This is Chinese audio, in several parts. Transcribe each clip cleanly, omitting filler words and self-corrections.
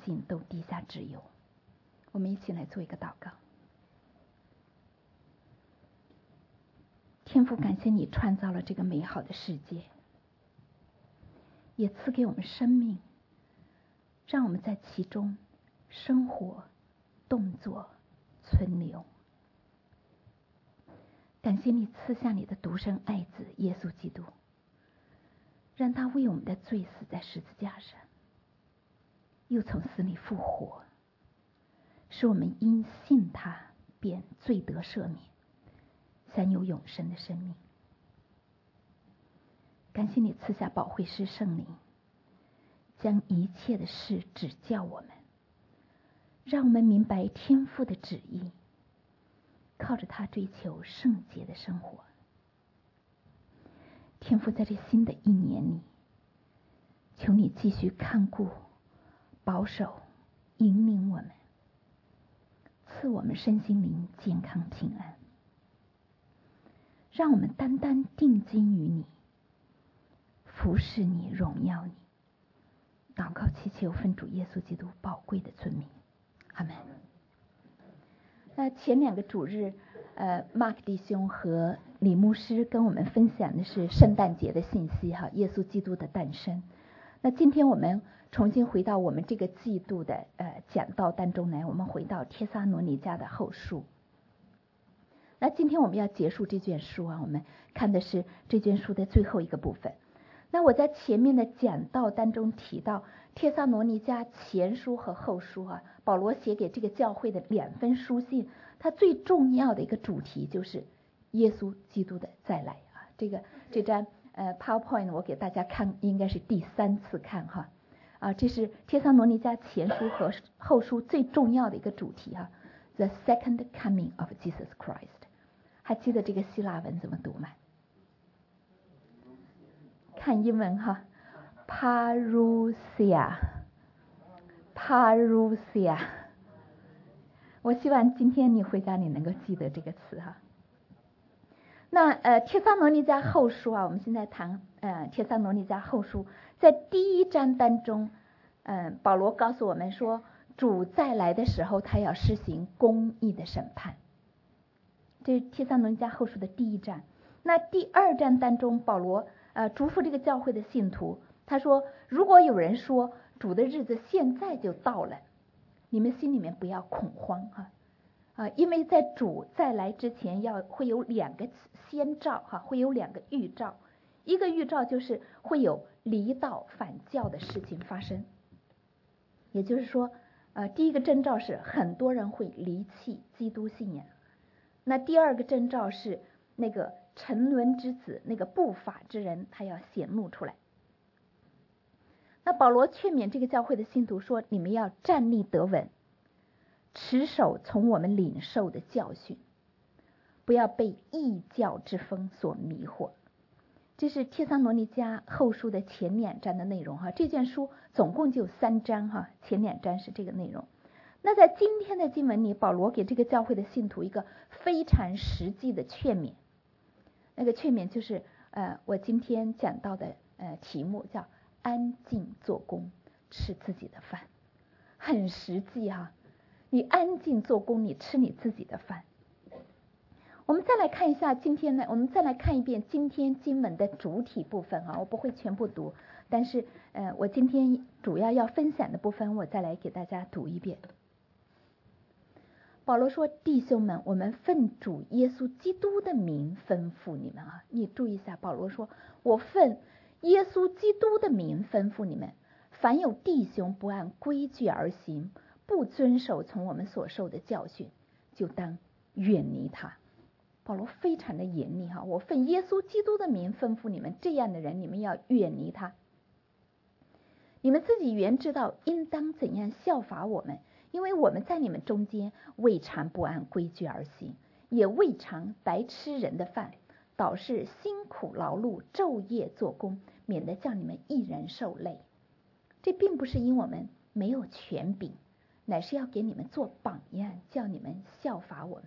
心都低下之忧。我们一起来做一个祷告。天父，感谢你创造了这个美好的世界，也赐给我们生命，让我们在其中生活、动作、存留。感谢你赐下你的独生爱子耶稣基督，让他为我们的罪死在十字架上，又从死里复活，使我们因信他便罪得赦免，享有永生的生命。感谢你赐下保惠师圣灵，将一切的事指教我们，让我们明白天父的旨意，靠着他追求圣洁的生活。天父，在这新的一年里，求你继续看顾、保守、引领我们，赐我们身心灵健康平安，让我们单单定睛于你，服侍你，荣耀你。祷告祈求奉主耶稣基督宝贵的尊名，阿们。那前2个主日，Mark 弟兄和李牧师跟我们分享的是圣诞节的信息哈，耶稣基督的诞生。那今天我们重新回到我们这个季度的讲道当中来，我们回到帖撒罗尼迦的后书。那今天我们要结束这卷书啊，我们看的是这卷书的最后一个部分。那我在前面的讲道当中提到帖撒罗尼迦前书和后书啊，保罗写给这个教会的2封书信，它最重要的一个主题就是耶稣基督的再来啊。这张PowerPoint 我给大家看，应该是第3次看哈啊，这是帖撒罗尼迦前书和后书最重要的一个主题哈 ，The Second Coming of Jesus Christ。还记得这个希腊文怎么读吗？看英文哈 ，Parousia。我希望今天你回家你能够记得这个词哈。那帖撒罗尼迦后书啊，我们现在谈帖撒罗尼迦后书，在第1章当中，保罗告诉我们说，主再来的时候，他要施行公义的审判。这是帖撒罗尼迦后书的第1章。那第2章当中，保罗嘱咐这个教会的信徒，他说，如果有人说主的日子现在就到了，你们心里面不要恐慌哈因为在主再来之前会有2个先兆哈，会有2个预兆。一个预兆就是会有离道反教的事情发生，也就是说第一个征兆是很多人会离弃基督信仰。那第2个征兆是那个沉沦之子，那个不法之人，他要显露出来。那保罗劝勉这个教会的信徒说，你们要站立得稳，持守从我们领受的教训，不要被异教之风所迷惑。这是帖撒罗尼迦后书的前2章的内容哈。这卷书总共就3章哈，前2章是这个内容。那在今天的经文里，保罗给这个教会的信徒一个非常实际的劝勉。那个劝勉就是我今天讲到的题目叫安静做工，吃自己的饭，很实际哈。你安静做工，你吃你自己的饭。我们再来看一下今天呢，我们再来看一遍今天经文的主体部分哈，我不会全部读，但是我今天主要分享的部分，我再来给大家读一遍。保罗说，弟兄们，我们奉主耶稣基督的名吩咐你们啊，你注意一下，保罗说，我奉耶稣基督的名吩咐你们，凡有弟兄不按规矩而行，不遵守从我们所受的教训，就当远离他。保罗非常的严厉哈，我奉耶稣基督的名吩咐你们，这样的人你们要远离他。你们自己原知道应当怎样效法我们，因为我们在你们中间未尝不按规矩而行，也未尝白吃人的饭，倒是辛苦劳碌，昼夜做工，免得叫你们一人受累。这并不是因我们没有权柄，乃是要给你们做榜样，叫你们效法我们。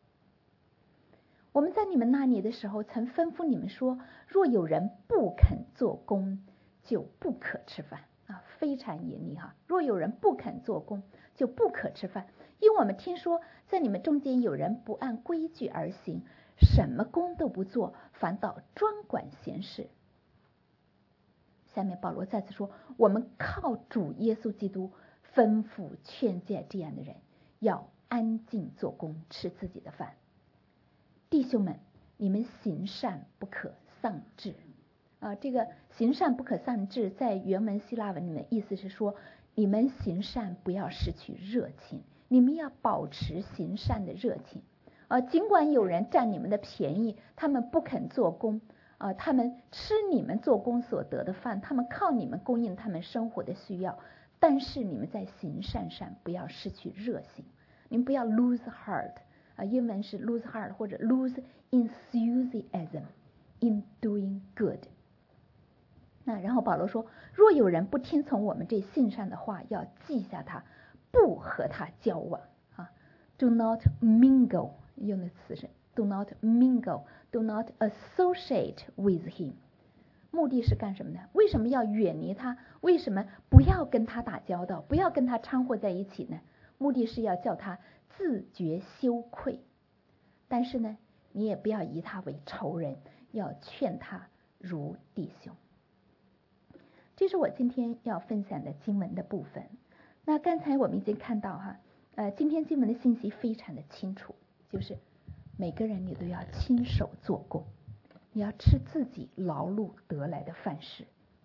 我们在你们那里的时候，曾吩咐你们说，若有人不肯做工，就不可吃饭啊。 非常严厉哈。若有人不肯做工，就不可吃饭。因为我们听说在你们中间有人不按规矩而行，什么工都不做，反倒专管闲事。下面保罗再次说，我们靠主耶稣基督吩咐劝诫这样的人，要安静做工，吃自己的饭。弟兄们，你们行善不可丧志。这个行善不可丧志，在原文希腊文里面意思是说，你们行善不要失去热情，你们要保持行善的热情。尽管有人占你们的便宜，他们不肯做工，他们吃你们做工所得的饭，他们靠你们供应他们生活的需要，但是你们在行善上不要失去热心，你们不要 lose heart，英文是 lose heart 或者 lose enthusiasm in doing good。然后保罗说，若有人不听从我们这信上的话，要记下他，不和他交往。Do not mingle， 用的词是 do not mingle， do not associate with him。目的是干什么呢？为什么要远离他？为什么不要跟他打交道，不要跟他掺和在一起呢？目的是要叫他自觉羞愧。但是呢，你也不要以他为仇人，要劝他如弟兄。这是我今天要分享的经文的部分。那刚才我们已经看到今天经文的信息非常的清楚，就是每个人你都要亲手做工，你要吃自己劳碌得来的饭食。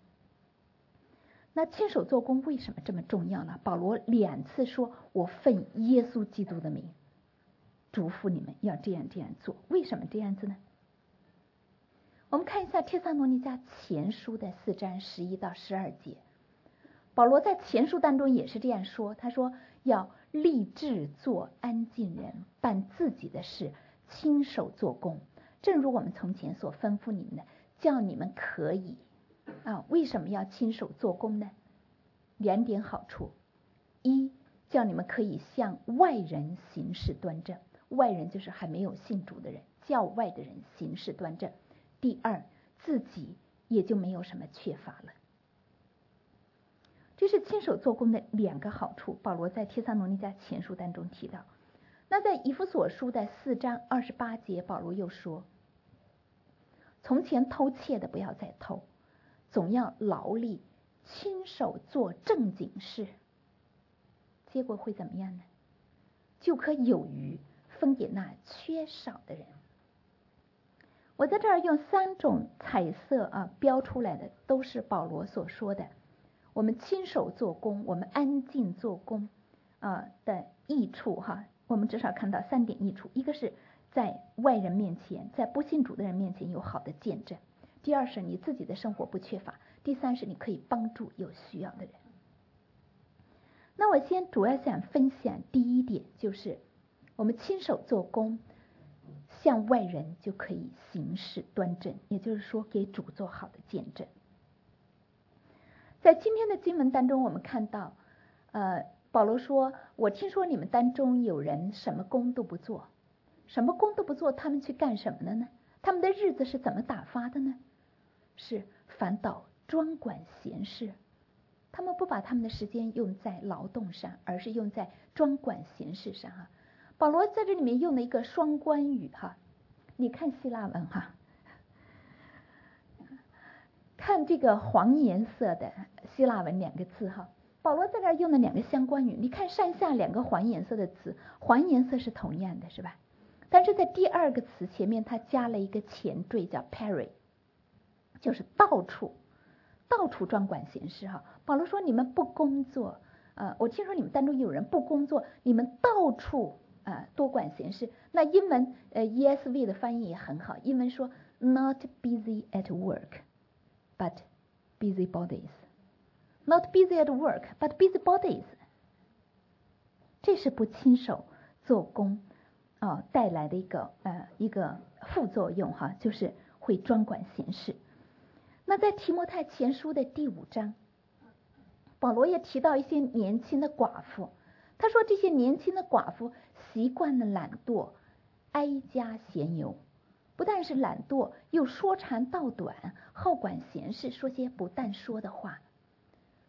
那亲手做工为什么这么重要呢？保罗2次说，我奉耶稣基督的名嘱咐你们要这样做。为什么这样子呢？我们看一下帖撒罗尼迦前书的4章11到12节，保罗在前书当中也是这样说，他说要立志做安静人，办自己的事，亲手做工，正如我们从前所吩咐你们的，叫你们可以为什么要亲手做工呢？2点好处。一，叫你们可以向外人行事端正，外人就是还没有信主的人，教外的人行事端正。第二，自己也就没有什么缺乏了。这是亲手做工的2个好处，保罗在帖撒罗尼迦前书当中提到。那在以弗所书的4章28节，保罗又说，从前偷窃的不要再偷，总要劳力，亲手做正经事，结果会怎么样呢？就可有余分给那缺少的人。我在这儿用3种彩色标出来的，都是保罗所说的我们亲手做工，我们安静做工的益处我们至少看到3点益处。一个是在外人面前，在不信主的人面前有好的见证。第二是你自己的生活不缺乏。第三是你可以帮助有需要的人。那我先主要想分享第一点，就是我们亲手做工，向外人就可以行事端正，也就是说给主做好的见证。在今天的经文当中，我们看到保罗说，我听说你们当中有人什么工都不做。什么工都不做，他们去干什么了呢？他们的日子是怎么打发的呢？是反倒专管闲事。他们不把他们的时间用在劳动上，而是用在专管闲事上保罗在这里面用了一个双关语你看希腊文看这个黄颜色的希腊文2个字保罗在这儿用了2个相关语。你看上下2个黄颜色的词，黄颜色是同样的，是吧？但是在第2个词前面他加了一个前缀叫 peri， 就是到处专管闲事保罗说你们不工作我听说你们当中有人不工作，你们到处多管闲事。那英文ESV 的翻译也很好，英文说 not busy at work but busy bodies， not busy at work but busy bodies。 这是不亲手做工带来的一个副作用就是会专管闲事。那在提摩太前书的第5章，保罗也提到一些年轻的寡妇。他说这些年轻的寡妇习惯了懒惰，哀家闲游，不但是懒惰，又说长道短，好管闲事，说些不当说的话。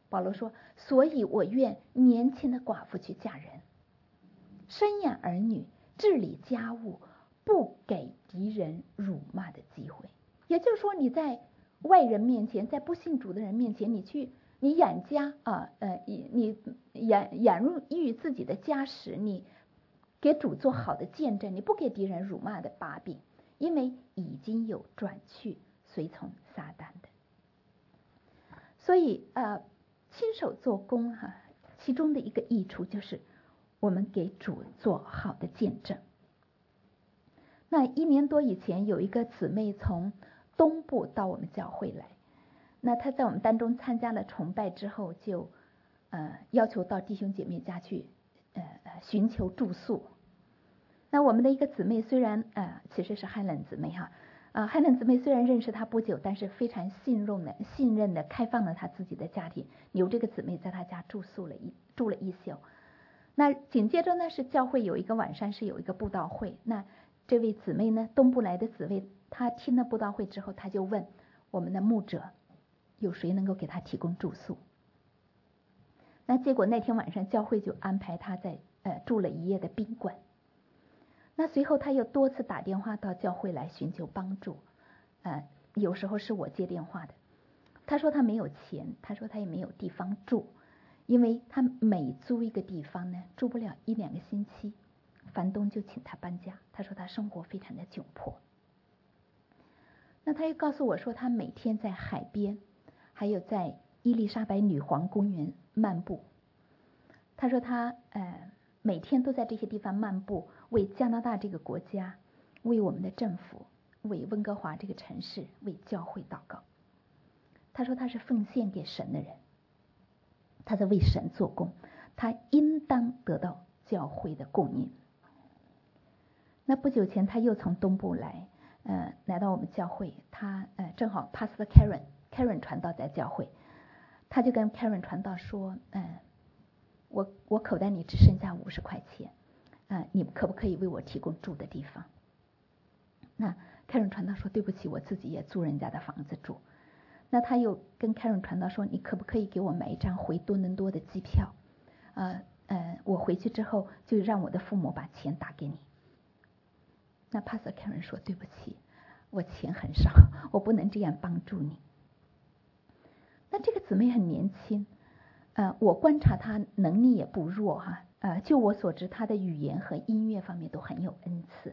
保罗说，所以我愿年轻的寡妇去嫁人，生养儿女，治理家务，不给敌人辱骂的机会。也就是说，你在外人面前，在不信主的人面前，你养家你养育自己的家室，你给主做好的见证，你不给敌人辱骂的把柄，因为已经有转去随从撒旦的。所以亲手做工其中的一个益处就是我们给主做好的见证。那1年多以前，有一个姊妹从东部到我们教会来，那她在我们当中参加了崇拜之后，就要求到弟兄姐妹家去寻求住宿。那我们的一个姊妹虽然其实是汉兰姊妹汉兰姊妹虽然认识她不久，但是非常信任的开放了她自己的家庭，由这个姊妹在她家住了一宿。那紧接着呢，是教会有一个晚上是有一个布道会，那这位姊妹呢，东部来的姊妹，她听了布道会之后，她就问我们的牧者有谁能够给她提供住宿。那结果那天晚上教会就安排她在住了1夜的宾馆。那随后他又多次打电话到教会来寻求帮助，有时候是我接电话的。他说他没有钱，他说他也没有地方住，因为他每租一个地方呢，住不了1-2个星期，房东就请他搬家。他说他生活非常的窘迫。那他又告诉我说，他每天在海边，还有在伊丽莎白女皇公园漫步。他说他每天都在这些地方漫步，为加拿大这个国家，为我们的政府，为温哥华这个城市，为教会祷告。他说他是奉献给神的人，他在为神做工，他应当得到教会的供应。那不久前他又从东部来到我们教会，他正好 Pastor Karen 传道在教会，他就跟 Karen 传道说我口袋里只剩下50块钱，你可不可以为我提供住的地方？那 Karen 传道说，对不起，我自己也租人家的房子住。那他又跟 Karen 传道说，你可不可以给我买一张回多伦多的机票？我回去之后就让我的父母把钱打给你。那 Pastor Karen 说，对不起，我钱很少，我不能这样帮助你。那这个姊妹很年轻，我观察她能力也不弱就我所知，她的语言和音乐方面都很有恩赐。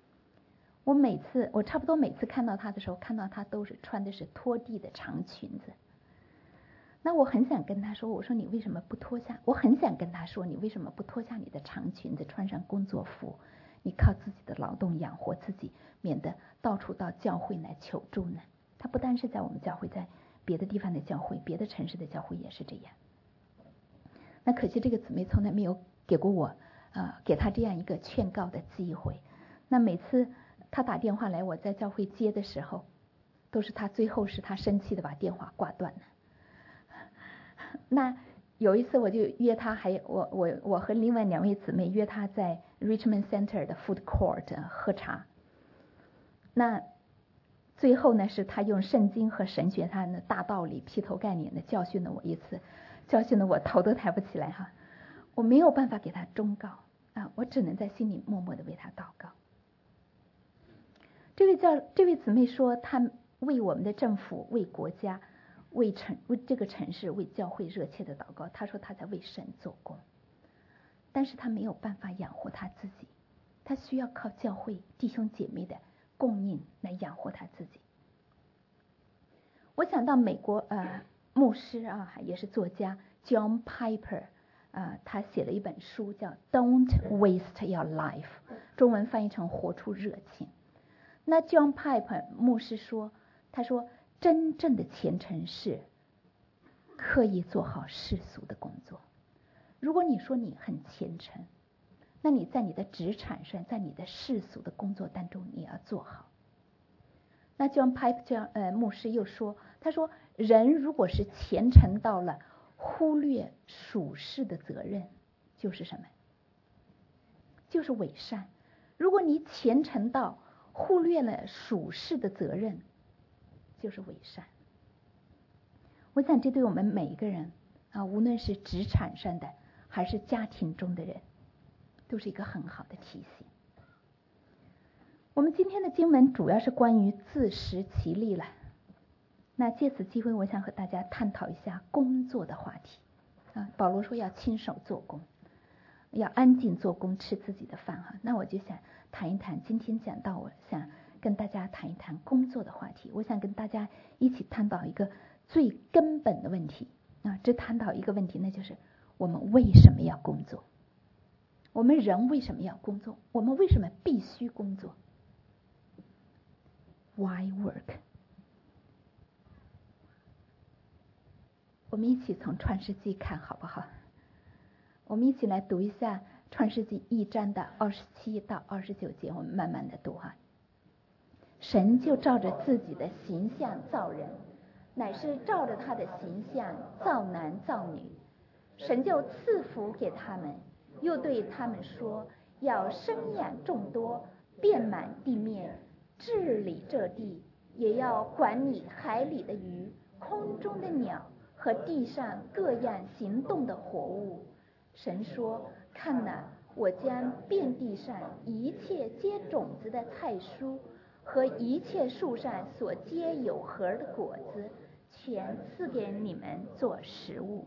我差不多每次看到她的时候，看到她都是穿的是拖地的长裙子。那我很想跟她说，我说你为什么不脱下？我很想跟她说，你为什么不脱下你的长裙子，穿上工作服？你靠自己的劳动养活自己，免得到处到教会来求助呢？她不单是在我们教会，在别的地方的教会，别的城市的教会也是这样。那可惜这个姊妹从来没有给过我给她这样一个劝告的机会。那每次她打电话来，我在教会接的时候，都是她最后是她生气的把电话挂断了。那有一次我就约她，我和另外2位姊妹约她在 Richmond Center 的 Food Court 喝茶。那最后呢，是她用圣经和神学她的大道理劈头盖脸的教训了我一次，教训的我头都抬不起来我没有办法给她忠告我只能在心里默默的为她祷告。这位姊妹说，她为我们的政府、为国家、为这个城市、为教会热切的祷告。她说她在为神做工，但是她没有办法养活她自己，她需要靠教会弟兄姐妹的供应来养活她自己。我想到美国牧师也是作家 John Piper他写了一本书叫 Don't Waste Your Life， 中文翻译成活出热情。那 John Piper 牧师说，他说真正的虔诚是刻意做好世俗的工作。如果你说你很虔诚，那你在你的职场上，在你的世俗的工作当中，你要做好。那 John Piper 牧师又说，他说人如果是虔诚到了忽略属世的责任，就是什么？就是伪善。如果你虔诚到忽略了属世的责任，就是伪善。我想这对我们每一个人无论是职场上的还是家庭中的人，都是一个很好的提醒。我们今天的经文主要是关于自食其力了。那借此机会，我想和大家探讨一下工作的话题。保罗说要亲手做工，要安静做工，吃自己的饭哈。那我就想谈一谈，今天讲到，我想跟大家谈一谈工作的话题。我想跟大家一起探讨一个最根本的问题只探讨一个问题，那就是我们为什么要工作？我们人为什么要工作？我们为什么必须工作？ Why work？ 我们一起从创世纪看好不好？我们一起来读一下创世纪1章的27到29节，我们慢慢的读哈。神就照着自己的形象造人，乃是照着他的形象造男造女。神就赐福给他们，又对他们说，要生养众多，遍满地面，治理这地，也要管理海里的鱼，空中的鸟和地上各样行动的活物。神说，看哪，我将遍地上一切结种子的菜蔬和一切树上所结有核的果子，全赐给你们做食物。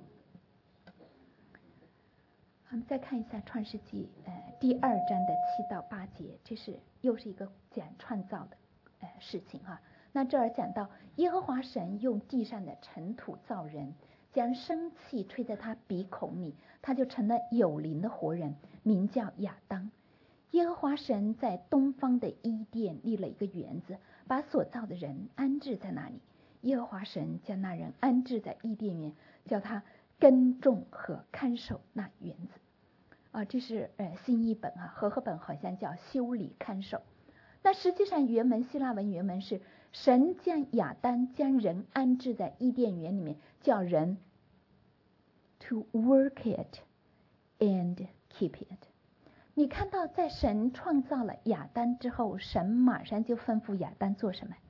我们再看一下创世纪第2章的7到8节，这是又是一个讲创造的事情哈。那这儿讲到耶和华神用地上的尘土造人，将生气吹在他鼻孔里，他就成了有灵的活人，名叫亚当。耶和华神在东方的伊甸立了一个园子，把所造的人安置在那里。耶和华神将那人安置在伊甸园，叫他耕种和看守那园子。这是新译本和合本好像叫修理看守。那实际上原文希腊文原文是神将亚当将人安置在伊甸园里面，叫人 to work it and keep it。 你看到在神创造了亚当之后，神马上就吩咐亚当做什么？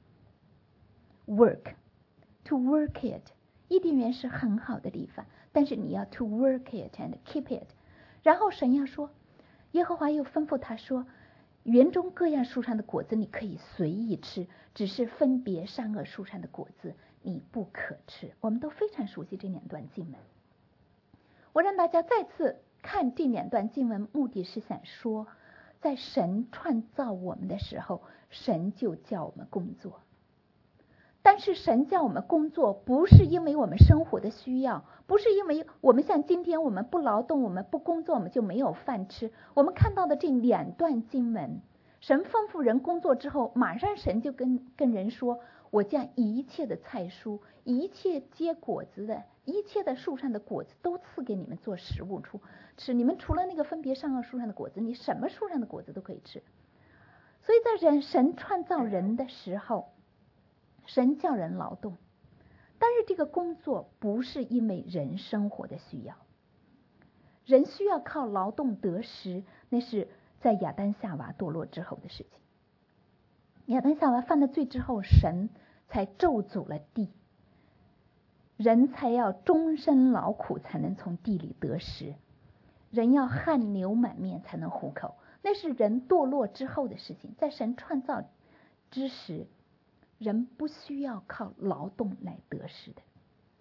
work， to work it。 伊甸园是很好的地方，但是你要 to work it and keep it。 然后神要说，耶和华又吩咐他说，园中各样树上的果子你可以随意吃，只是分别善恶树上的果子你不可吃。我们都非常熟悉这两段经文，我让大家再次看这两段经文，目的是想说，在神创造我们的时候，神就叫我们工作。但是神叫我们工作，不是因为我们生活的需要，不是因为我们像今天我们不劳动，我们不工作，我们就没有饭吃。我们看到的这两段经文，神吩咐人工作之后，马上神就跟人说，我将一切的菜蔬，一切结果子的，一切的树上的果子都赐给你们做食物吃。你们除了那个分别善恶树上的果子，你什么树上的果子都可以吃。所以在神创造人的时候，神叫人劳动，但是这个工作不是因为人生活的需要。人需要靠劳动得食，那是在亚当夏娃堕落之后的事情。亚当夏娃犯了罪之后，神才咒诅了地，人才要终身劳苦才能从地里得食，人要汗流满面才能糊口，那是人堕落之后的事情。在神创造之时，人不需要靠劳动来得食的。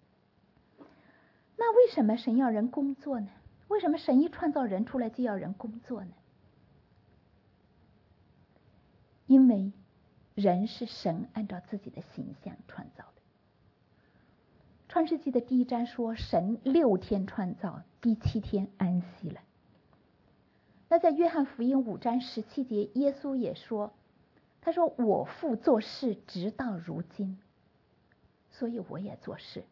那为什么神要人工作呢？为什么神一创造人出来就要人工作呢？因为人是神按照自己的形象创造的。创世纪的第1章说，神6天创造，第7天安息了。那在约翰福音5章17节，耶稣也说，他说，我父做事直到如今，所以我也做事。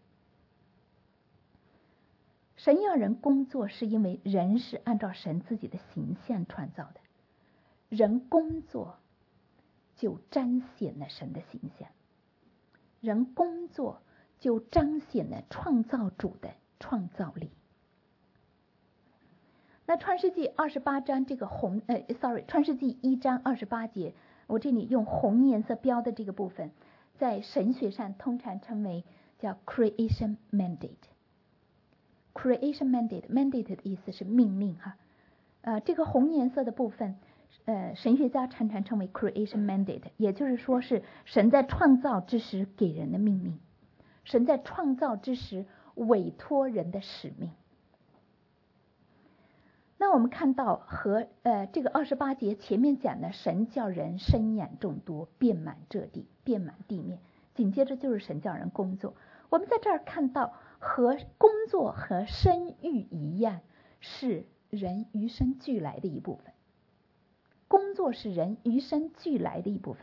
神要人工作，是因为人是按照神自己的形象创造的，人工作就彰显了神的形象，人工作就彰显了创造主的创造力。那创世纪28章这个创世纪1章28节，我这里用红颜色标的这个部分，在神学上通常称为叫 creation mandate。 creation mandate 的意思是命令哈。这个红颜色的部分，神学家常常称为 creation mandate， 也就是说是神在创造之时给人的命令，神在创造之时委托人的使命。那我们看到和这个28节前面讲的神叫人生养众多，遍满这地，遍满地面，紧接着就是神叫人工作。我们在这儿看到和工作和生育一样，是人与生俱来的一部分。工作是人与生俱来的一部分。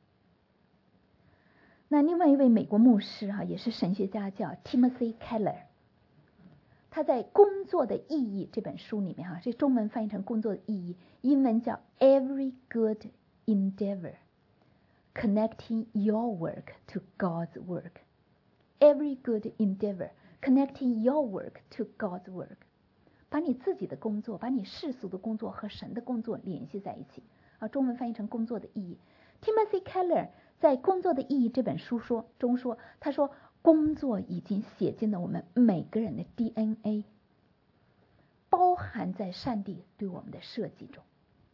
那另外一位美国牧师也是神学家，叫 Timothy Keller， 他在《工作的意义》这本书里面这中文翻译成工作的意义，英文叫 Every Good Endeavor Connecting Your Work to God's Work。 Every Good Endeavor Connecting Your Work to God's Work， 把你自己的工作，把你世俗的工作和神的工作联系在一起中文翻译成工作的意义。 Timothy Keller 在《工作的意义》这本书中说，他说工作已经写进了我们每个人的 DNA， 包含在上帝对我们的设计中。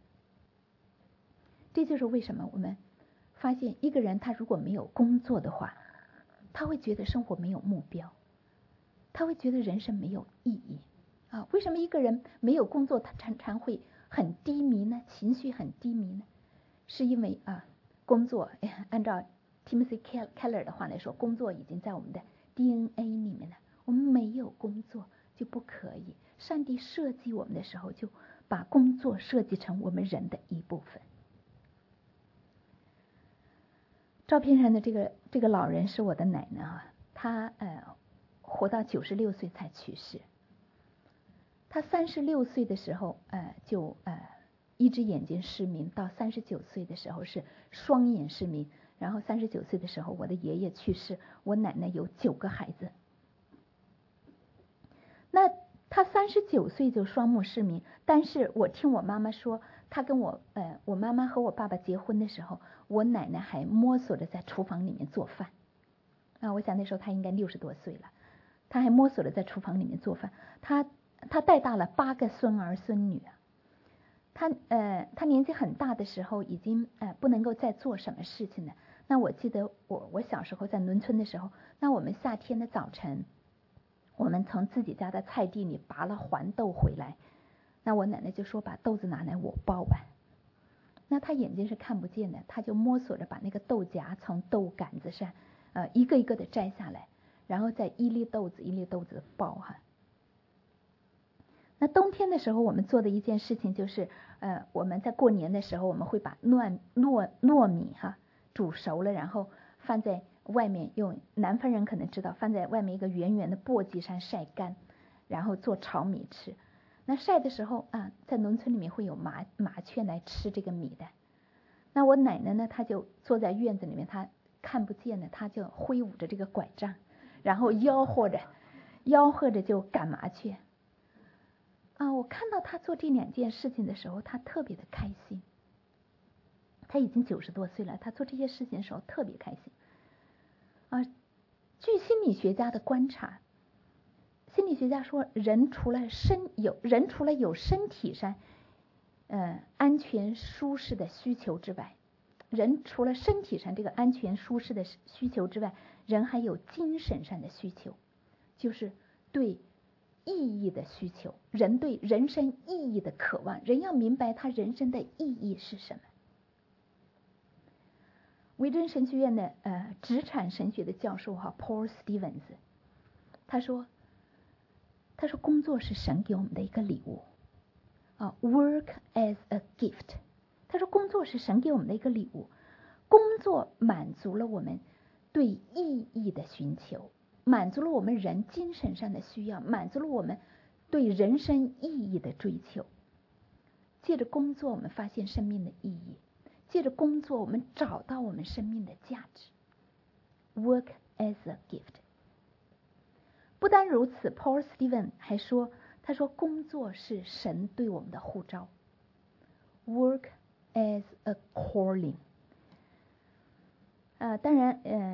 这就是为什么我们发现一个人他如果没有工作的话，他会觉得生活没有目标，他会觉得人生没有意义为什么一个人没有工作他常常会很低迷呢？情绪很低迷呢？是因为工作按照 Timothy Keller 的话来说，工作已经在我们的 DNA 里面了。我们没有工作就不可以。上帝设计我们的时候，就把工作设计成我们人的一部分。照片上的这个老人是我的奶奶她活到96岁才去世。她36岁的时候就一只眼睛失明，到39岁的时候是双眼失明，然后39岁的时候我的爷爷去世，我奶奶有9个孩子。那她39岁就双目失明，但是我听我妈妈说，她跟我妈妈和我爸爸结婚的时候，我奶奶还摸索着在厨房里面做饭我想那时候她应该60多岁了，她还摸索着在厨房里面做饭。她带大了8个孙儿孙女她年纪很大的时候已经不能够再做什么事情了。那我记得我小时候在农村的时候，那我们夏天的早晨，我们从自己家的菜地里拔了黄豆回来，那我奶奶就说把豆子拿来我包完。那她眼睛是看不见的，她就摸索着把那个豆荚从豆杆子上一个一个的摘下来，然后再一粒豆子一粒豆子的包那冬天的时候我们做的一件事情就是我们在过年的时候，我们会把糯米煮熟了，然后放在外面，用南方人可能知道，放在外面一个圆圆的簸箕上晒干，然后做炒米吃。那晒的时候在农村里面会有麻雀来吃这个米的。那我奶奶呢，她就坐在院子里面，她看不见的，她就挥舞着这个拐杖，然后吆喝着就赶麻雀我看到她做这2件事情的时候，她特别的开心。她已经90多岁了，她做这些事情的时候特别开心据心理学家的观察，心理学家说，人除了有身体上安全舒适的需求之外，人除了身体上这个安全舒适的需求之外，人还有精神上的需求，就是对意义的需求，人对人生意义的渴望，人要明白他人生的意义是什么。维珍神学院的职场神学的教授Paul Stevens， 他说工作是神给我们的一个礼物work as a gift。 他说工作是神给我们的一个礼物，工作满足了我们对意义的寻求，满足了我们人精神上的需要，满足了我们对人生意义的追求。借着工作我们发现生命的意义，借着工作我们找到我们生命的价值。 Work as a gift。 不单如此， Paul Stevens 还说，他说工作是神对我们的呼召。 Work as a calling。当然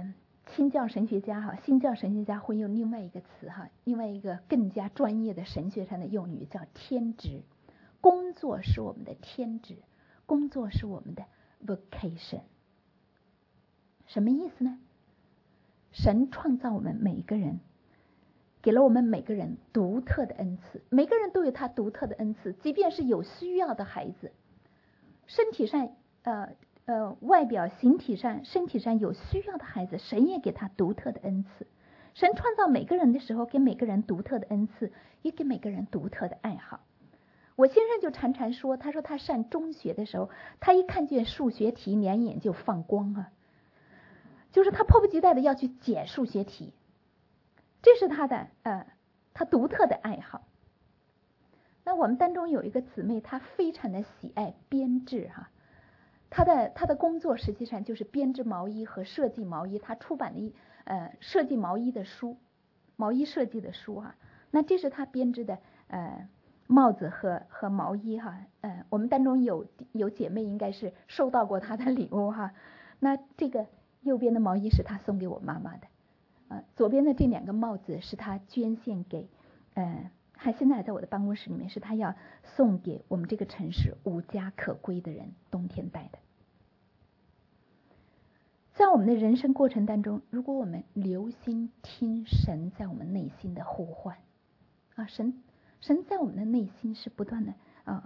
新教神学家会用另外一个词另外一个更加专业的神学上的用语叫天职。工作是我们的天职，工作是我们的 vocation。 什么意思呢？神创造我们每一个人，给了我们每个人独特的恩赐，每个人都有他独特的恩赐，即便是有需要的孩子，身体上外表形体上身体上有需要的孩子，神也给他独特的恩赐。神创造每个人的时候，给每个人独特的恩赐，也给每个人独特的爱好。我先生就常常说，他说他上中学的时候，他一看见数学题两眼就放光就是他迫不及待的要去解数学题，这是他的他独特的爱好。那我们当中有一个姊妹，她非常的喜爱编织她的工作实际上就是编织毛衣和设计毛衣，她出版了设计毛衣的书，毛衣设计的书那这是她编织的帽子和毛衣我们当中有姐妹应该是收到过她的礼物那这个右边的毛衣是她送给我妈妈的左边的这两个帽子是她捐献给还现在还在我的办公室里面，是她要送给我们这个城市无家可归的人冬天戴的。在我们的人生过程当中，如果我们留心听神在我们内心的呼唤神在我们的内心是不断的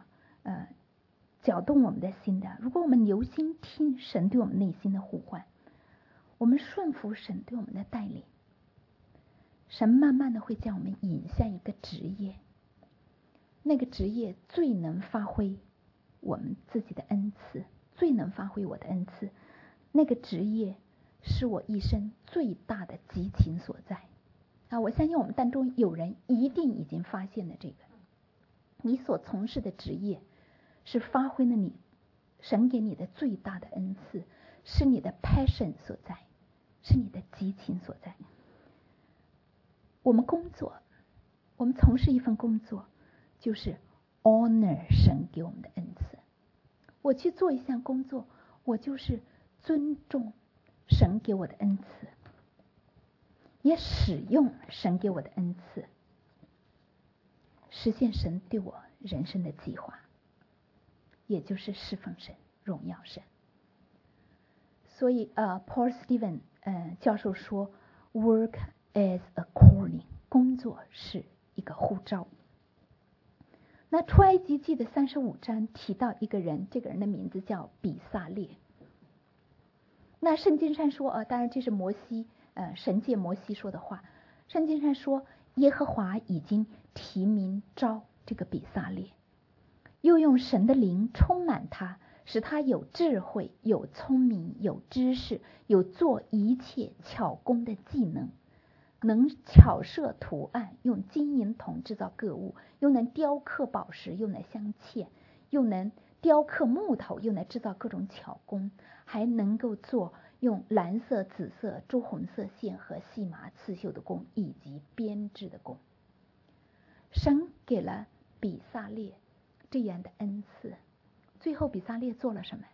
搅动我们的心的。如果我们留心听神对我们内心的呼唤，我们顺服神对我们的带领，神慢慢的会将我们引向一个职业，那个职业最能发挥我们自己的恩赐，最能发挥我的恩赐，那个职业是我一生最大的激情所在我相信我们当中有人一定已经发现了这个，你所从事的职业是发挥了你神给你的最大的恩赐，是你的 passion 所在，是你的激情所在。我们工作，我们从事一份工作，就是 honor 神给我们的恩赐。我去做一项工作，我就是尊重神给我的恩赐，也使用神给我的恩赐，实现神对我人生的计划，也就是侍奉神，荣耀神。所以Paul Stevens教授说 Work as a calling， 工作是一个呼召。那出埃及记的35章提到一个人，这个人的名字叫比撒列。那圣经上说当然这是摩西神借摩西说的话，圣经上说耶和华已经提名召这个比撒列，又用神的灵充满他，使他有智慧，有聪明，有知识，有做一切巧工的技能，能巧设图案，用金银铜制造各物，又能雕刻宝石，又能镶嵌，又能雕刻木头，又能制造各种巧工，还能够做用蓝色、紫色、朱红色线和细麻刺绣的工，以及编织的工。神给了比撒列这样的恩赐，最后比撒列做了什么？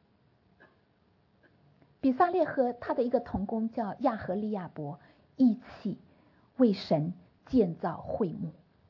比撒列和他的一个同工叫亚和利亚伯一起为神建造会幕。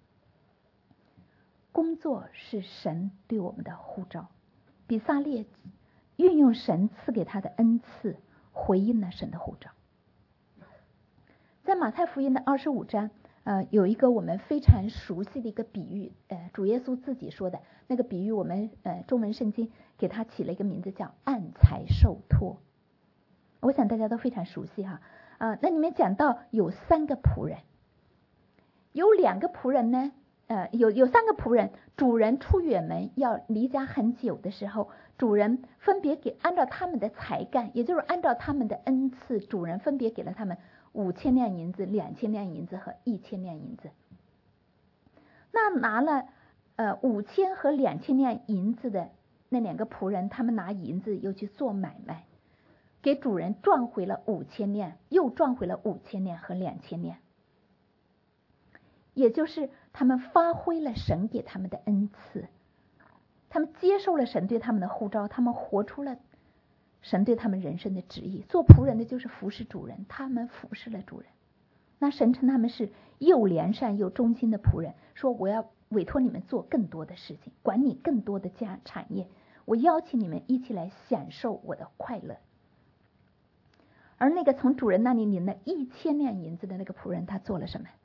工作是神对我们的呼召，比撒列运用神赐给他的恩赐，回应了神的呼召。在马太福音的25章有一个我们非常熟悉的一个比喻，主耶稣自己说的那个比喻，我们中文圣经给他起了一个名字叫按才受托，我想大家都非常熟悉那里面讲到有3个仆人，有2个仆人呢有3个仆人，主人出远门要离家很久的时候，主人分别按照他们的才干，也就是按照他们的恩赐，主人分别给了他们5000两银子、2000两银子和1000两银子。那拿了5000和2000两银子的那2个仆人，他们拿银子又去做买卖，给主人赚回了5000两，又赚回了5000两和2000两。也就是他们发挥了神给他们的恩赐，他们接受了神对他们的呼召，他们活出了神对他们人生的旨意。做仆人的就是服侍主人，他们服侍了主人。那神称他们是又良善又忠心的仆人，说我要委托你们做更多的事情，管理更多的产业，我邀请你们一起来享受我的快乐。而那个从主人那里领了1000两银子的那个仆人，他做了什么？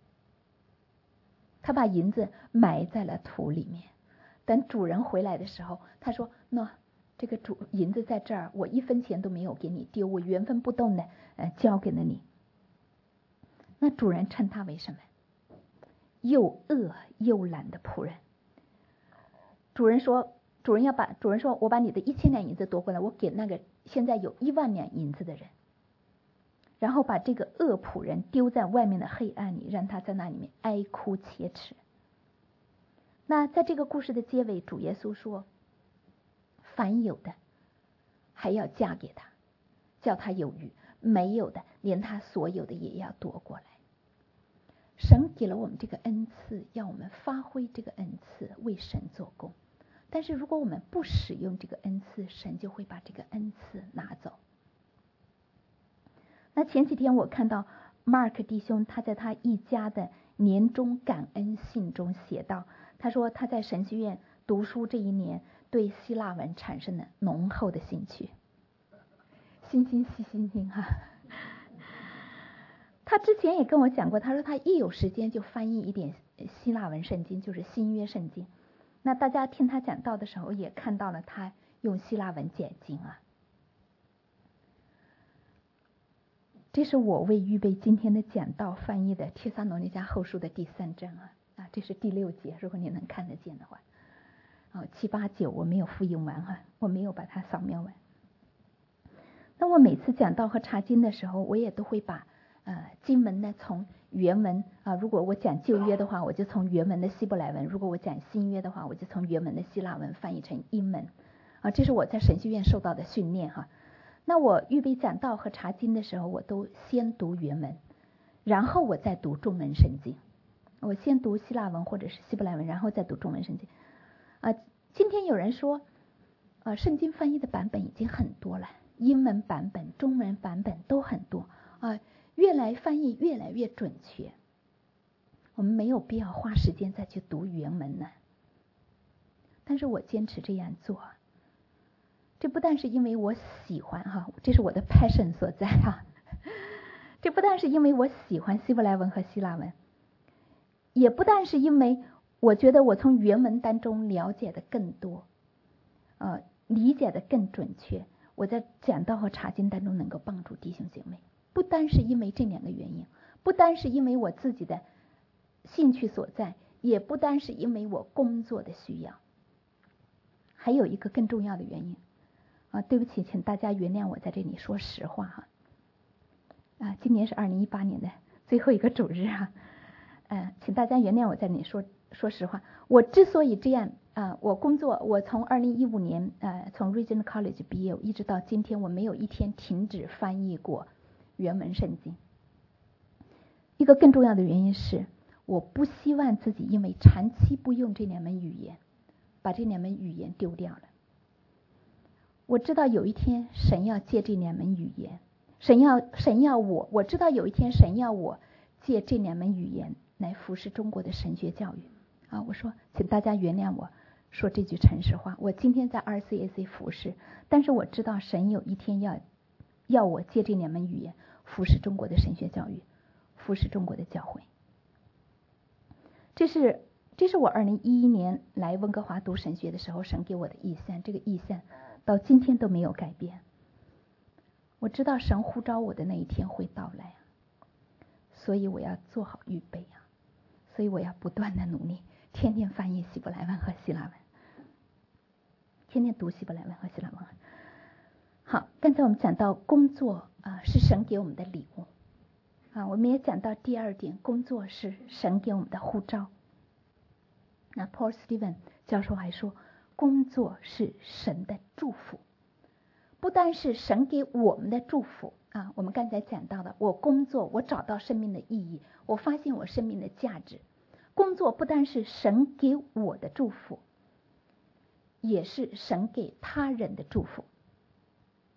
他把银子埋在了土里面。等主人回来的时候，他说：那这个银子在这儿，我1分钱都没有给你丢，我原封不动的交给了你。那主人称他为什么？又恶又懒的仆人。主人说我把你的1000两银子夺过来，我给那个现在有1万两银子的人，然后把这个恶仆人丢在外面的黑暗里，让他在那里面哀哭切齿。那在这个故事的结尾，主耶稣说，凡有的还要嫁给他，叫他有余；没有的，连他所有的也要夺过来。神给了我们这个恩赐，要我们发挥这个恩赐，为神做工。但是如果我们不使用这个恩赐，神就会把这个恩赐拿走。那前几天我看到 Mark 弟兄他在他一家的年终感恩信中写道，他说他在神学院读书这1年，对希腊文产生了浓厚的兴趣。细心听哈。他之前也跟我讲过，他说他一有时间就翻译一点希腊文圣经，就是新约圣经。那大家听他讲道的时候也看到了他用希腊文解经啊。这是我为预备今天的讲道翻译的帖撒罗尼迦后书的第3章啊，这是第6节，如果你能看得见的话。7、8、9我没有复印完哈，我没有把它扫描完。那我每次讲道和查经的时候，我也都会把经文呢从原文如果我讲旧约的话，我就从原文的希伯来文；如果我讲新约的话，我就从原文的希腊文翻译成英文这是我在神学院受到的训练哈。那我预备讲道和查经的时候，我都先读原文，然后我再读中文圣经。我先读希腊文或者是希伯来文，然后再读中文圣经。今天有人说圣经翻译的版本已经很多了，英文版本、中文版本都很多翻译越来越准确。我们没有必要花时间再去读原文了。但是我坚持这样做，这不但是因为我喜欢这是我的 passion 所在这不但是因为我喜欢希伯来文和希腊文，也不但是因为我觉得我从原文当中了解的更多理解的更准确，我在讲道和查经当中能够帮助弟兄姐妹。不单是因为这2个原因，不单是因为我自己的兴趣所在，也不单是因为我工作的需要，还有一个更重要的原因对不起，请大家原谅我在这里说实话今年是2018年的最后一个主日请大家原谅我在这里说实话。我之所以这样我从2015年从 Regent College 毕业，一直到今天，我没有一天停止翻译过原文圣经。一个更重要的原因是，我不希望自己因为长期不用这2门语言，把这2门语言丢掉了。我知道有一天神要借这2门语言，我知道有一天神要我借这2门语言来服侍中国的神学教育我说请大家原谅我说这句诚实话，我今天在 RCAC 服侍，但是我知道神有一天要我借这2门语言服侍中国的神学教育，服侍中国的教会。这是我2011年来温哥华读神学的时候神给我的意向，这个意向到今天都没有改变。我知道神呼召我的那一天会到来所以我要做好预备所以我要不断的努力，天天翻译希伯来文和希腊文，天天读希伯来文和希腊文。好，刚才我们讲到工作是神给我们的礼物我们也讲到第2点，工作是神给我们的呼召。那 Paul Stevens 教授还说，工作是神的祝福。不单是神给我们的祝福我们刚才讲到的，我工作，我找到生命的意义，我发现我生命的价值。工作不单是神给我的祝福，也是神给他人的祝福。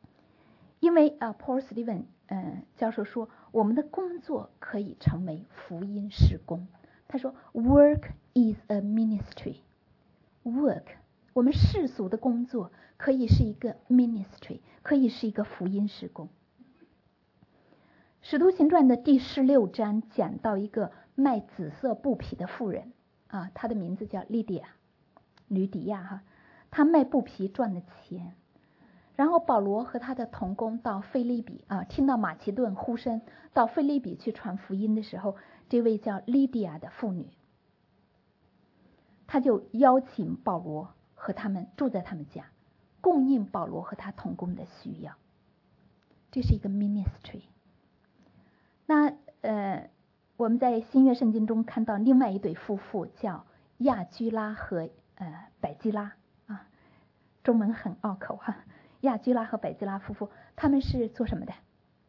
因为Paul Stevens 教授说，我们的工作可以成为福音事工。他说 ，Work is a ministry. Work， 我们世俗的工作可以是一个 ministry， 可以是一个福音事工。使徒行传的第16章讲到一个卖紫色布匹的妇人啊，她的名字叫吕底亚哈，她卖布匹赚的钱。然后保罗和他的同工到腓立比啊，听到马其顿呼声，到腓立比去传福音的时候，这位叫利底亚的妇女，他就邀请保罗和他们住在他们家，供应保罗和他同工的需要。这是一个 ministry。那我们在新约圣经中看到另外一对夫妇叫亚居拉和百基拉啊，中文很拗口哈。亚居拉和百基拉夫妇，他们是做什么的？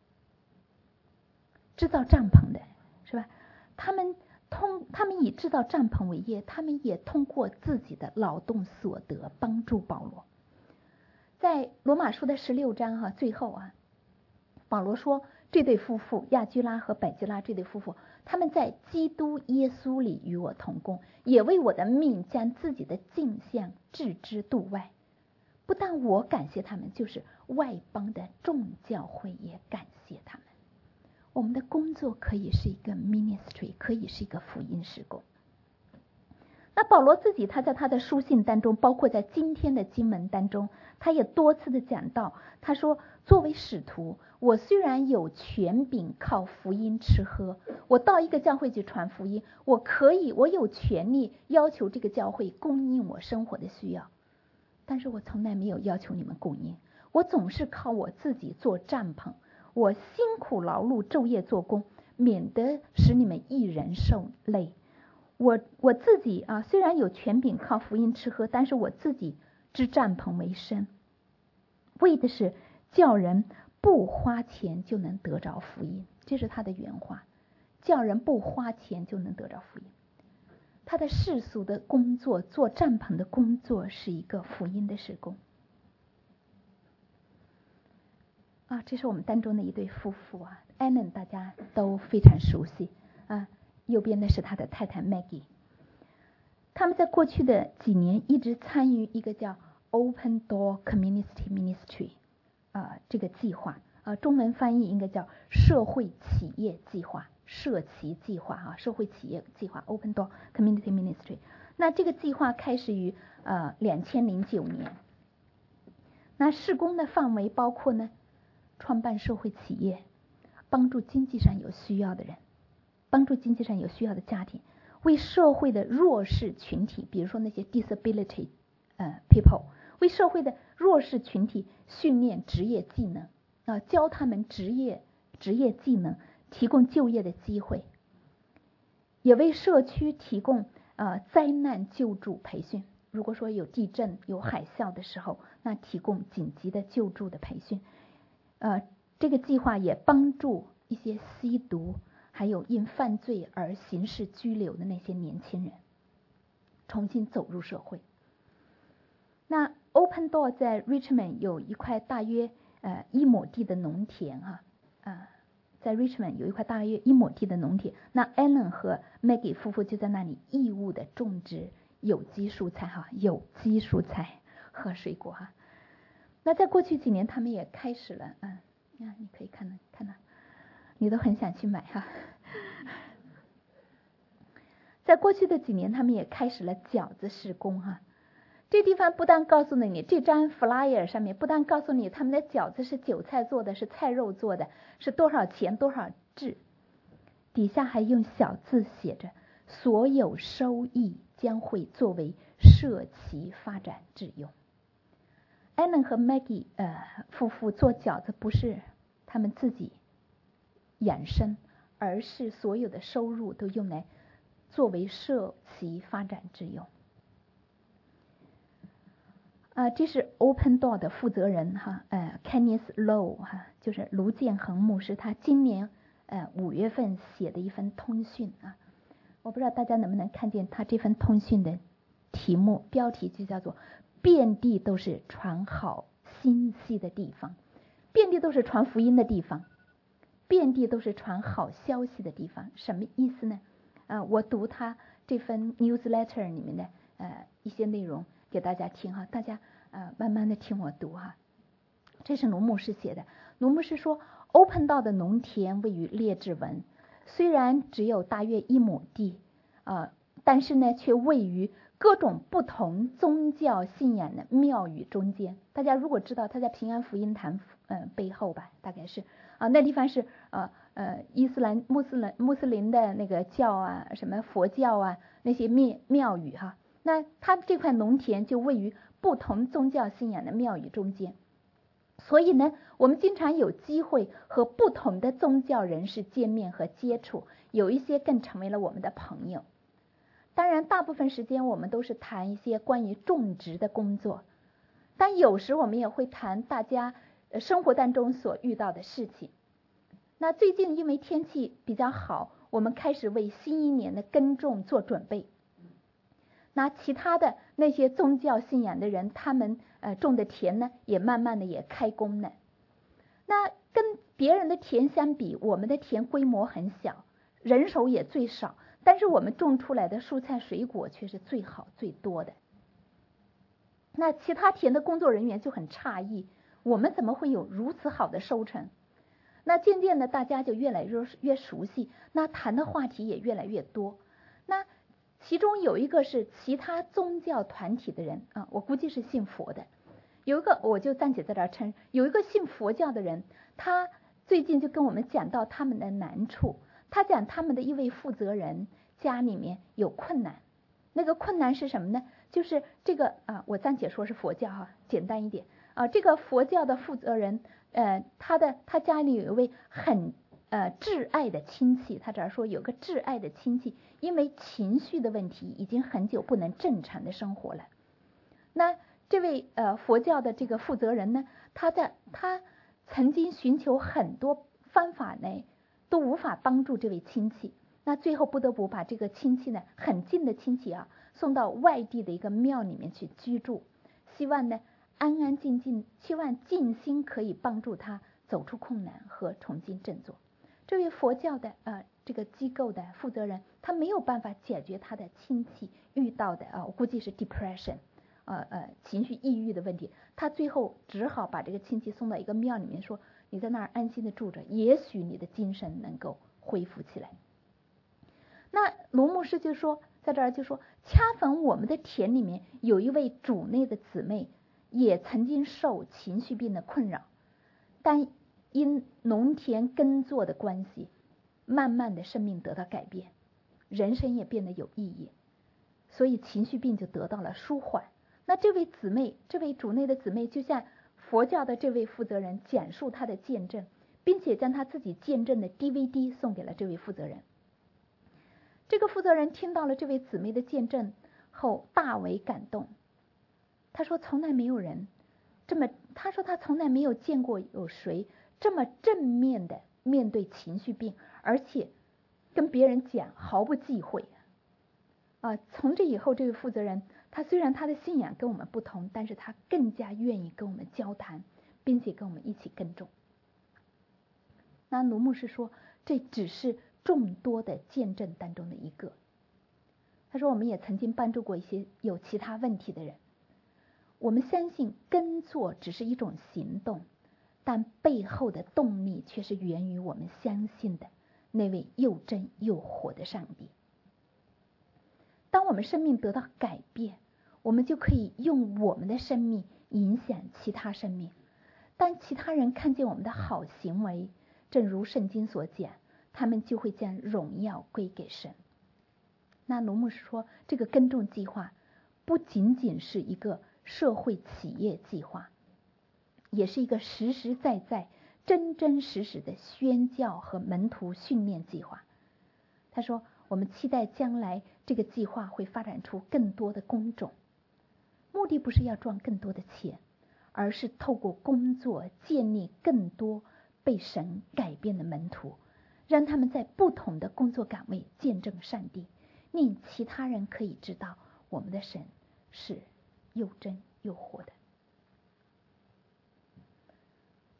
制造帐篷的，是吧？他们以制造帐篷为业，他们也通过自己的劳动所得帮助保罗。在罗马书的16章最后啊，保罗说这对夫妇亚居拉和百基拉这对夫妇，他们在基督耶稣里与我同工，也为我的命将自己的镜像置之度外。不但我感谢他们，就是外邦的众教会也感谢他们。我们的工作可以是一个 ministry， 可以是一个福音事工。那保罗自己他在他的书信当中，包括在今天的经文当中，他也多次的讲到，他说作为使徒，我虽然有权柄靠福音吃喝，我到一个教会去传福音，我有权利要求这个教会供应我生活的需要，但是我从来没有要求你们供应，我总是靠我自己做帐篷，我辛苦劳碌昼夜做工，免得使你们一人受累。我自己虽然有权柄靠福音吃喝，但是我自己织帐篷为生，为的是叫人不花钱就能得着福音。这是他的原话，叫人不花钱就能得着福音。他的世俗的工作，做帐篷的工作是一个福音的事工啊。这是我们当中的一对夫妇啊 ，Alan 大家都非常熟悉啊。右边的是他的太太 Maggie， 他们在过去的几年一直参与一个叫 Open Door Community Ministry 这个计划中文翻译应该叫社会企业计划。社企计划社会企业计划 Open Door Community Ministry。 那这个计划开始于2009年。那事工的范围包括呢，创办社会企业，帮助经济上有需要的人，帮助经济上有需要的家庭，为社会的弱势群体，比如说那些 disability people， 为社会的弱势群体训练职业技能教他们职业技能，提供就业的机会，也为社区提供灾难救助培训。如果说有地震有海啸的时候，那提供紧急的救助的培训。这个计划也帮助一些吸毒还有因犯罪而刑事拘留的那些年轻人重新走入社会。那 Open Door 在 Richmond 有一块大约1亩地的农田在 Richmond 有一块大约1亩地的农田，那 Alan 和 Maggie 夫妇就在那里义务的种植有机蔬菜有机蔬菜和水果那在过去几年他们也开始了你可以看到你都很想去买在过去的几年他们也开始了饺子事工这地方不但告诉了你，这张 flyer 上面不但告诉你他们的饺子是韭菜做的，是菜肉做的，是多少钱多少制，底下还用小字写着所有收益将会作为社企发展之用。Alan 和 Maggie 夫妇做饺子不是他们自己养生，而是所有的收入都用来作为社企发展之用这是 Open Door 的负责人Kenneth Lowe 就是卢建恒牧师，他今年5月份写的一份通讯我不知道大家能不能看见他这份通讯的题目，标题就叫做遍地都是传好信息的地方， 遍地都是传福音的地方，遍地都是传好消息的地方。什么意思呢？我读他这份 newsletter 里面的一些内容给大家听哈，大家慢慢的听我读哈。这是卢牧师写的。卢牧师说，欧pent道的农田位于列治文，虽然只有大约1亩地，但是呢却位于各种不同宗教信仰的庙宇中间。大家如果知道他在平安福音堂背后吧，大概是那地方是伊斯兰穆斯林的那个教啊，什么佛教啊，那些庙宇哈。那他这块农田就位于不同宗教信仰的庙宇中间，所以呢，我们经常有机会和不同的宗教人士见面和接触，有一些更成为了我们的朋友。当然，大部分时间我们都是谈一些关于种植的工作，但有时我们也会谈大家生活当中所遇到的事情。那最近因为天气比较好，我们开始为新一年的耕种做准备。那其他的那些宗教信仰的人，他们种的田呢，也慢慢的也开工了。那跟别人的田相比，我们的田规模很小，人手也最少，但是我们种出来的蔬菜水果却是最好最多的。那其他田的工作人员就很诧异，我们怎么会有如此好的收成？那渐渐的大家就越来越熟悉，那谈的话题也越来越多。那其中有一个是其他宗教团体的人我估计是信佛的。有一个我就暂且在这儿称，有一个信佛教的人，他最近就跟我们讲到他们的难处。他讲他们的一位负责人家里面有困难，那个困难是什么呢？就是这个我暂且说是佛教哈，简单一点这个佛教的负责人他家里有一位很挚爱的亲戚，他这儿说有个挚爱的亲戚，因为情绪的问题，已经很久不能正常的生活了。那这位佛教的这个负责人呢，他曾经寻求很多方法呢，都无法帮助这位亲戚。那最后不得不把这个亲戚呢，很近的亲戚送到外地的一个庙里面去居住，希望呢安安静静，希望静心可以帮助他走出困难和重新振作。这位佛教的这个机构的负责人，他没有办法解决他的亲戚遇到的我估计是 depression 情绪抑郁的问题。他最后只好把这个亲戚送到一个庙里面，说你在那儿安心的住着，也许你的精神能够恢复起来。那卢牧师就说，在这儿就说，恰逢我们的田里面有一位主内的姊妹，也曾经受情绪病的困扰，但因农田耕作的关系，慢慢的生命得到改变，人生也变得有意义，所以情绪病就得到了舒缓。那这位姊妹，这位主内的姊妹，就像佛教的这位负责人讲述他的见证，并且将他自己见证的 DVD 送给了这位负责人。这个负责人听到了这位姊妹的见证后大为感动，他说从来没有人他说他从来没有见过有谁这么正面的面对情绪病，而且跟别人讲毫不忌讳从这以后，这位负责人他虽然他的信仰跟我们不同，但是他更加愿意跟我们交谈，并且跟我们一起耕种。那卢牧师说，这只是众多的见证当中的一个。他说我们也曾经帮助过一些有其他问题的人，我们相信耕作只是一种行动，但背后的动力却是源于我们相信的那位又真又活的上帝。当我们生命得到改变，我们就可以用我们的生命影响其他生命。当其他人看见我们的好行为，正如圣经所讲，他们就会将荣耀归给神。那卢牧师说，这个耕种计划不仅仅是一个社会企业计划，也是一个实实在在、真真实实的宣教和门徒训练计划。他说，我们期待将来这个计划会发展出更多的工种，目的不是要赚更多的钱，而是透过工作建立更多被神改变的门徒，让他们在不同的工作岗位见证上帝，令其他人可以知道我们的神是又真又活的。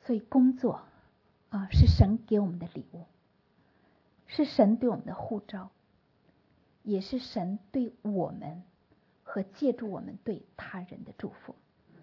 所以工作是神给我们的礼物，是神对我们的呼召，也是神对我们和借助我们对他人的祝福。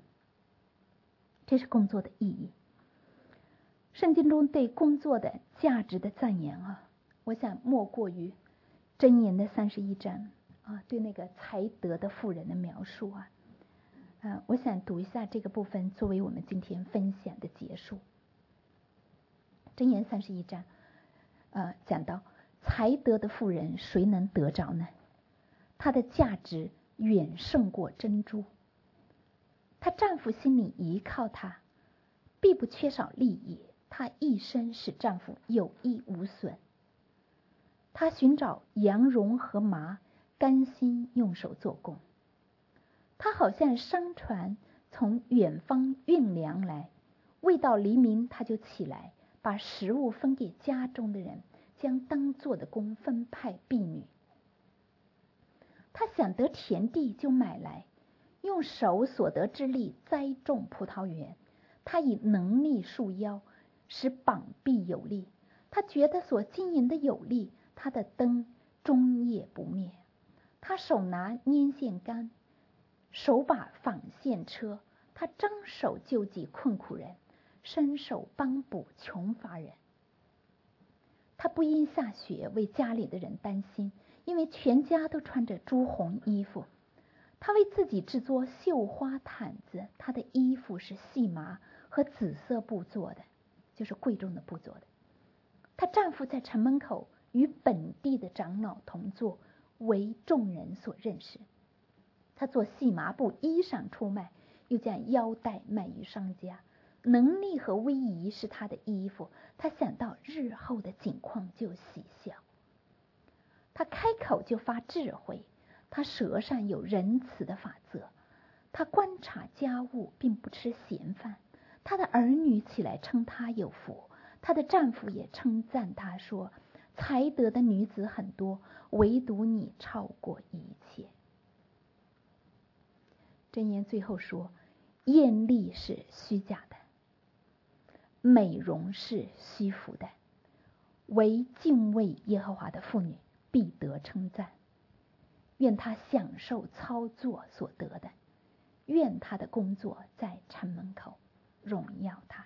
这是工作的意义。圣经中对工作的价值的赞言我想莫过于箴言的31章对那个才德的妇人的描述我想读一下这个部分作为我们今天分享的结束。箴言31章讲到才德的妇人谁能得着呢？她的价值远胜过珍珠，她丈夫心里依靠她，必不缺少利益，她一生使丈夫有益无损。她寻找羊绒和麻，甘心用手做工。她好像商船从远方运粮来，未到黎明她就起来，把食物分给家中的人，将当做的工分派婢女。她想得田地就买来，用手所得之力栽种葡萄园。她以能力束腰，使膀臂有力。她觉得所经营的有力，她的灯终夜不灭。她手拿拈线杆，手把纺线车。她张手救济困苦人，伸手帮补穷乏人。她不因下雪为家里的人担心，因为全家都穿着朱红衣服。她为自己制作绣花毯子，她的衣服是细麻和紫色布做的，就是贵重的布做的。她丈夫在城门口与本地的长老同坐，为众人所认识。她做细麻布衣裳出卖，又将腰带卖于商家。能力和威仪是她的衣服，她想到日后的景况就喜笑。她开口就发智慧，她舌上有仁慈的法则。她观察家务，并不吃闲饭。她的儿女起来称她有福，她的丈夫也称赞她说，才德的女子很多，唯独你超过一切。箴言最后说，艳丽是虚假的，美容是虚浮的，唯敬畏耶和华的妇女必得称赞。愿她享受操作所得的，愿她的工作在城门口荣耀她。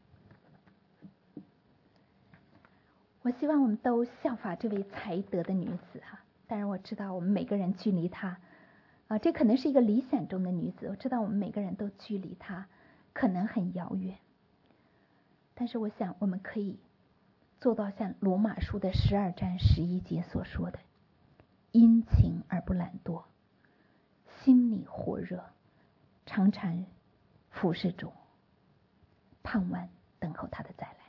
我希望我们都效法这位才德的女子当然我知道我们每个人距离她这可能是一个理想中的女子，我知道我们每个人都距离她可能很遥远，但是我想我们可以做到像罗马书的12章11节所说的，殷勤而不懒惰，心里火热，常常服侍主，盼望等候他的再来。